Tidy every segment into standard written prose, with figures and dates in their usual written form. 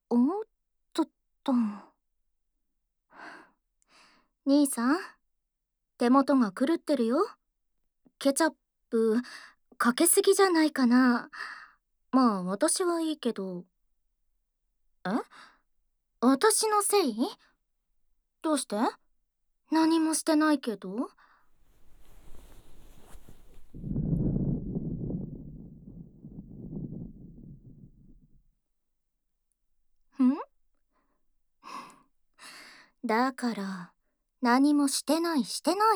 おっとっと。兄さん、手元が狂ってるよ。ケチャップ、かけすぎじゃないかな。まあ、私はいいけど。え、私のせい？どうして？何もしてないけど。ん？だから、何もしてないしてない。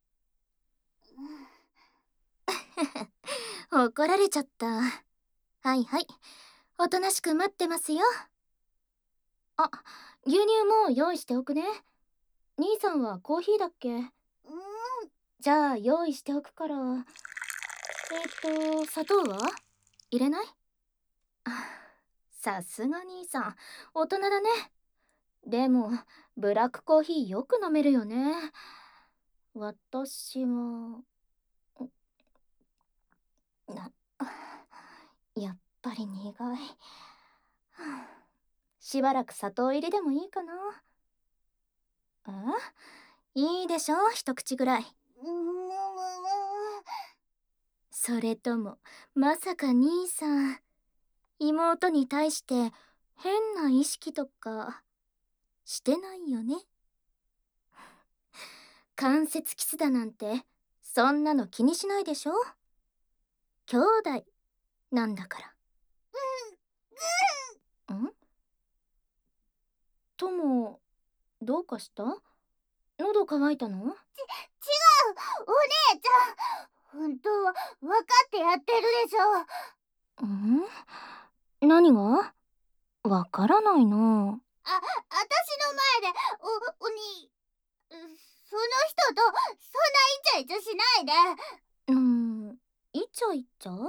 怒られちゃった。はいはい。おとなしく待ってますよ。あ、牛乳も用意しておくね。兄さんはコーヒーだっけ？じゃあ用意しておくから。砂糖は入れない？あ、さすが兄さん、大人だね。でも、ブラックコーヒーよく飲めるよね。私は、な、やっぱり苦い。しばらく砂糖入りでもいいかな。いいでしょ、一口ぐらい。それとも、まさか兄さん、妹に対して変な意識とかしてないよね？関節キスだなんて、そんなの気にしないでしょ？兄弟なんだから。とも、どうかした？喉乾いたの？ 違う、お姉ちゃん。本当は分かってやってるでしょ。 何が？わからないな。 私の前で、その人とそんなイチャイチャしないで。 イチャイチャ？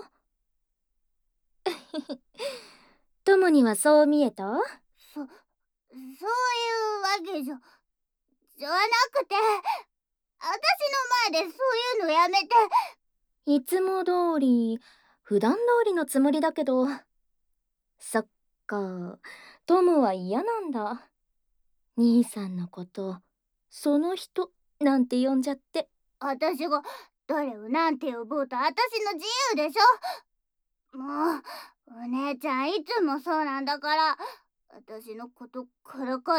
ともにはそう見えた？ そういうわけじゃなくて、私の前でそういうのやめて。 いつも通り、普段通りのつもりだけど。そっか、トムは嫌なんだ。兄さんのこと、その人なんて呼んじゃって。 私が誰をなんて呼ぼうと私の自由でしょ。もう、お姉ちゃんいつもそうなんだから、私のことからかって。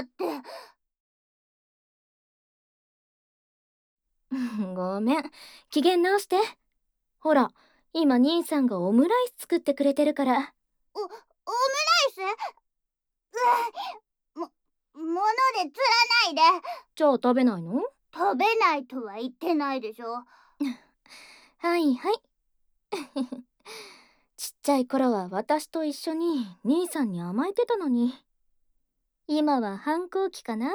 ごめん、機嫌直して。ほら、今兄さんがオムライス作ってくれてるから。 オムライス？もので釣らないで。 じゃあ食べないの？ 食べないとは言ってないでしょ。 はいはい。ちっちゃい頃は私と一緒に兄さんに甘えてたのに。今は反抗期かな。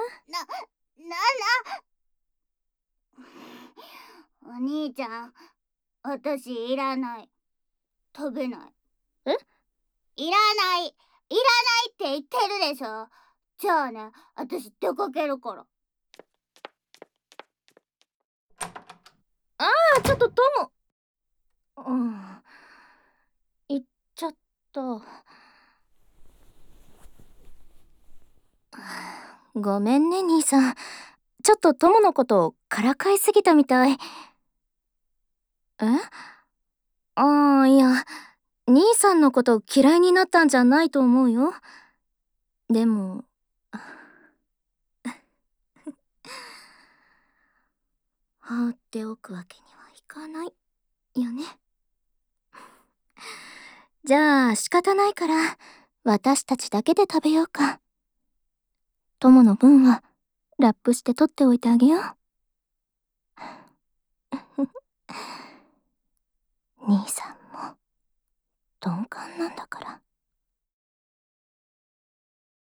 お兄ちゃん、私いらない。食べない。 え？ いらない。いらないって言ってるでしょ。じゃあね、私出かけるから。 ちょっとトモ。行っちゃった。ごめんね兄さん。ちょっとトモのことをからかいすぎたみたい。いや、兄さんのこと嫌いになったんじゃないと思うよ。でも、放っておくわけにはいかないよね。じゃあ仕方ないから、私たちだけで食べようか。友の分はラップして取っておいてあげよう。兄さんも鈍感なんだから。